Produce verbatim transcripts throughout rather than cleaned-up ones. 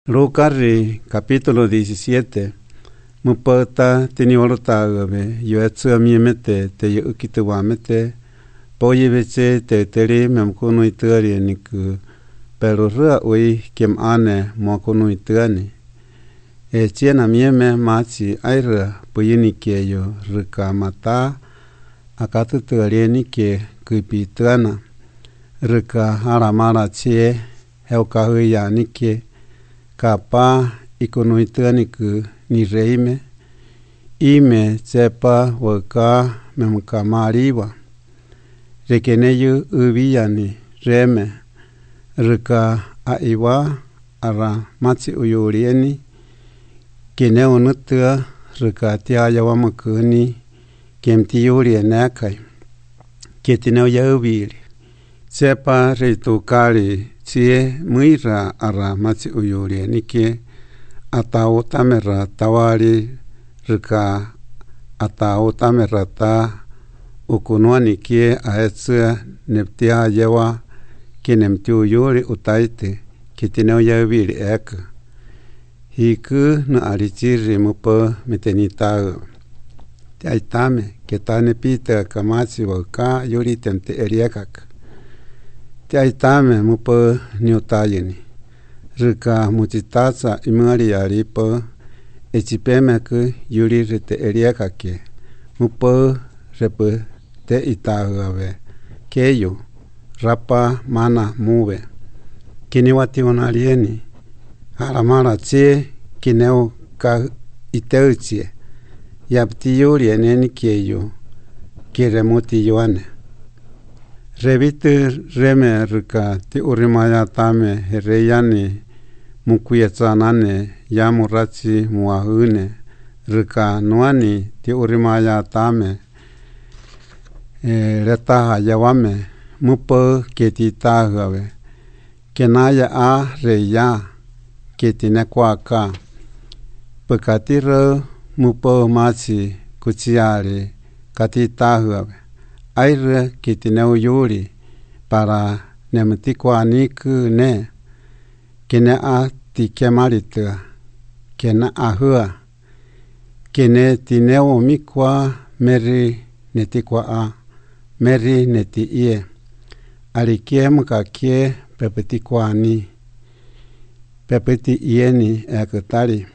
Lucas capítulo diecisiete. Mupata tini orotagabe yoetsu miemete te yukituamete poyebeche te teri memkono itari niku pero rua ui kem ane mokono itani e chiena mieme machi aira puyini keyo rika mata akatu tari ke kupitana rika aramara chie heukahuya nike kapa ikonoitani ku ni reime ime sepa waka memkamariwa rekeneyu ubiyani reme rika aiwa ara machi uyurieni kineo nutua rika tiaya wamakuni kemtiyuri enakai ketineo yaubili sepa reitukari chie muira ara machi uyuri nike atau tamera tawari rika atau tamera ta ukunuani kie aetsua neptia yewa kinemtiu yuri utaite kitineo yaviri eka hiku na arichiri mupo metenitao taitame ketane pita kamachi waka yuri temte eriekak taitame mupo niutayeni rika muchitaza imari aripo echipemeku yuri rete eriekake mupo repu te itagawe keyo rapa mana muve kiniwati onarieni haramara che kineo ka iteuchie yapti yuri eneni keyo kiremuti yoane revite reme rika ti urimaya tame hereyani mukuyetsanane yamurachi muahune rika nuani ti urimaya tame e, reta yawame mupo ketitagawe kenaya a reya ketinekwaka pekatiro mupo machi kuchiari katitagawe aire ketineu yuri para nemetikwa niku ne kene a tikemaritua kena ahua kene tineo mikwa meri netikwa a meri neti ie alikie mkakie pepetikwa ni pepeti ieni ekutari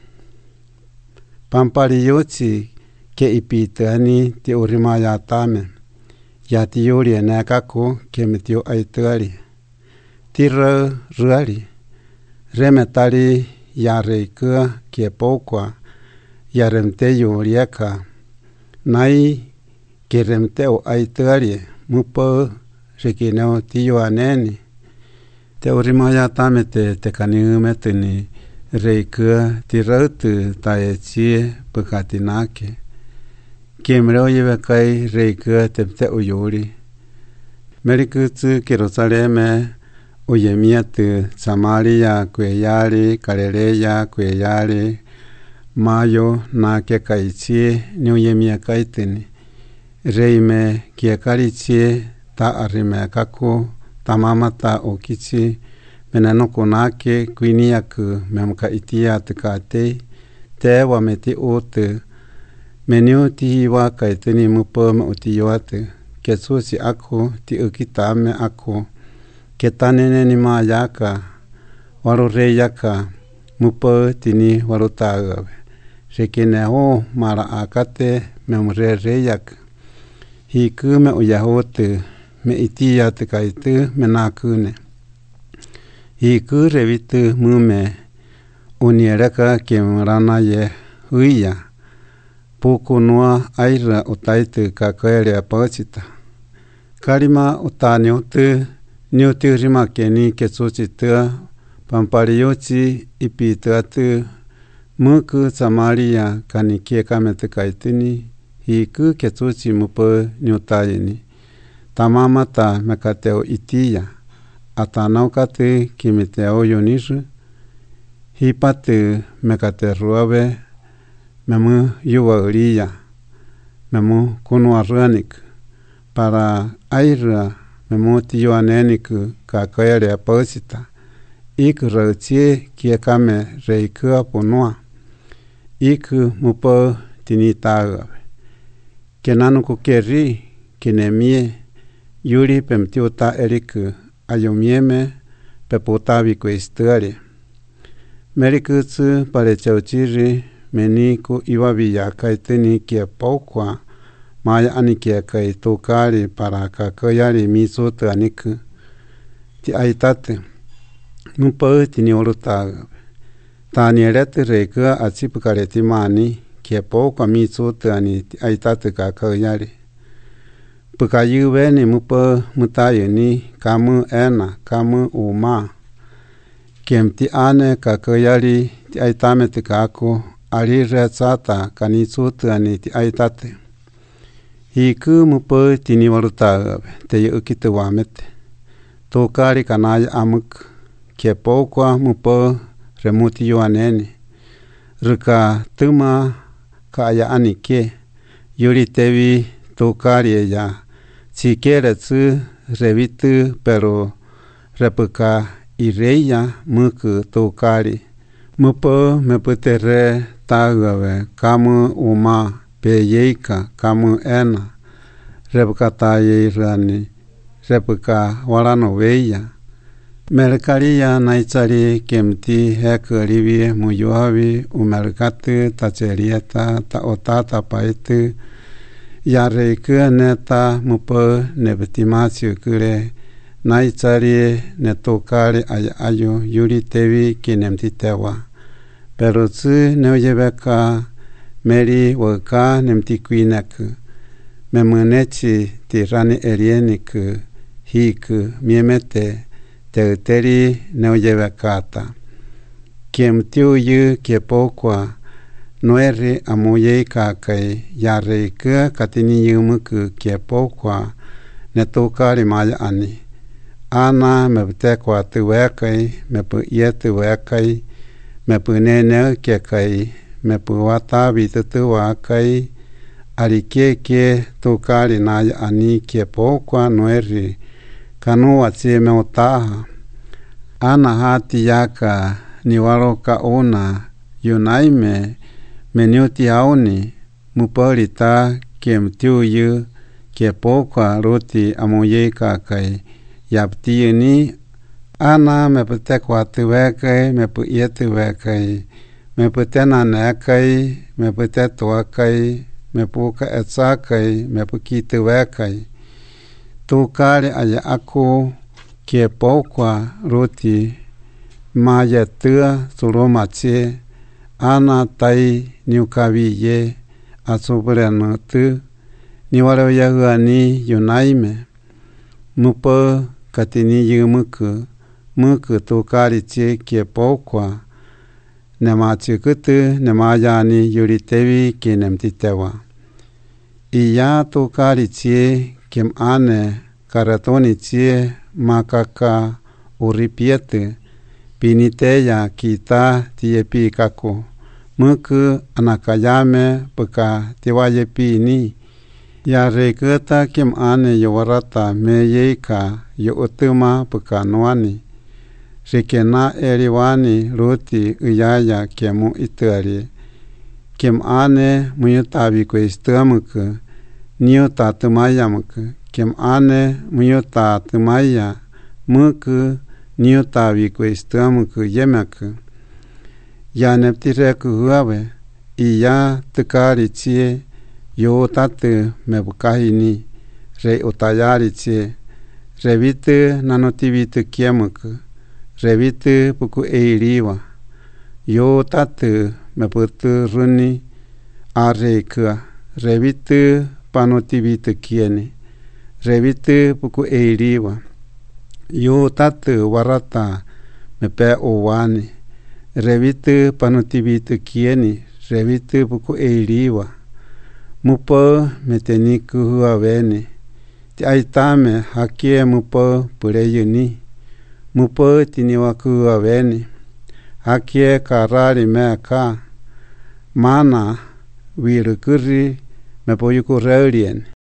pampari yochi ke ipitani ti urimaya tame yati yuri enekaku kemetio aituari tiro ruari remetari yareikua kiepokwa yaremteyo rieka nai keremteo aituari mupo rekineo tiyo aneni te urimaya tamete te kaniumetini reikua tirautu taechie pukatinake kemreo yebekai reikua temte uyuri merikutsu Jerusaleme uyemiatu Samaria kweyari Galileya kweyari mayo nake kaichie ni uyemia kaitini reime kiekarichie ta arime kaku tamamata okichi menanoko nake kwiniaku memka itia tukate te wameti otu meniu ti wa kaitini mupo ma utiyoate kesusi ako ti ukitame ako ketanene ni mayaka warureyaka mupo tini warutagawe rekineho mara akate memrereyak hikume uyahote me itia tukaitu menakune hiku revitu mume uniereka kemrana ye huya pukunua aira utaitu kakwere apachita karima utani utu niutu rima keni kesuchitua pampariyochi ipituatu muku Samaria kanikie kamete kaitini hiku kesuchi mupo niutayeni tamamata mekateo itia atanaukate kimeteo yonishu hipate mekateruabe memu yuwa uria memu kunua ruanik para aira memu tiyo aneniku kakwere apachita ik rơ chia kia kame rei kua ponua ik mupo tinita ke nanu ko keri kinemie yuri pemtiota erik ayomieme pepotavi ko istari merikutsu pare chauchiri meni ko iwavia kaiteni kia paukwa maya anikia kai tokari para kakayari misoto aniku ti aitate nupa tini oruta tani erete reka atsipukareti mani kia paukwa misoto ani ti aitate kakayari pukayu veni mupa mutayuni kamu ena kamu uma kiemti ane kakayari ti aitame te kako ari retsata kanitsoto ani ti aitate hiku mupa tini waruta te yukite wamete tokari kanaya amuk kia paukwa mupa remuti yoaneni ruka tuma kaya anike yuri tevi tokari ya chikere tsu revitu pero repuka ireya muku tokari mupa meputere tagave kamu uma peyeika kamu ena repuka taye irani repuka warano veya merkaria naichari kemti hekarivi muyohavi umerkatu tacherieta ta otata paitu yare neta mupa nebetimacio kure naichari netokari ayo yuri tevi kinemtitewa pero tsu neoyebeka meri waka nemtikuineku memunechi tirani erieniku hiku miemete teuteri neoyebekata kiemtiuyu kiepokwa noeri amuyei kakai yareika katini yumuku kiepokwa netokari maya ani ana meputekwa tuwekai mepu ietuwekai mepu nene kekai mepu wata vitutuwakai arikeke tokari naya ani kiepokwa noeri kanua tsieme otaha ana hati yaka niwaroka ona yunaime meniuti auni muparita kiemtiuyu kiepokwa roti amuyei kakai yaptiyuni ana meputekwa tuwekai mepu ietuwekai meputena nekai meputetuakai mepuka etsakai mepukituwekai tokari aya aku kiepokwa roti maya tua suromache ana tai niukaviye asuburenutu niwaroyahuani yunaime mupa katini yumuku muku tokari che kiepokwa nemachikutu nemayani yuritevi kinemtitewa iya tokari che kim ane karatoni che makaka uripietu piniteya kita tiepi kako muku anakayame puka tiwayepini ya reketa kim ane yowarata meyeika youtuma puka nuani rikena eriwani ruti uyaya kemu itari kim ane muyutavi kwestamuku niuta tumayamuku kim ane muyuta tumaya muku niutavi kwestamuku yemeku ya neptireku huawe iya tukari chie yo tatu mebukahini re utayari chie revitu nanotivitu kiemuku revitu puku eiriwa yo tatu meputu runi areikua revitu panotivitu kieni revitu puku eiriwa yo tatu warata mepe owani revitu panotivitu kieni revitu puku eiriwa mupa meteniku huaveni ti aitame hakie mupa pureyuni mupa tiniwaku huaveni hakie karari meka mana wirukuri mepoyuku reurien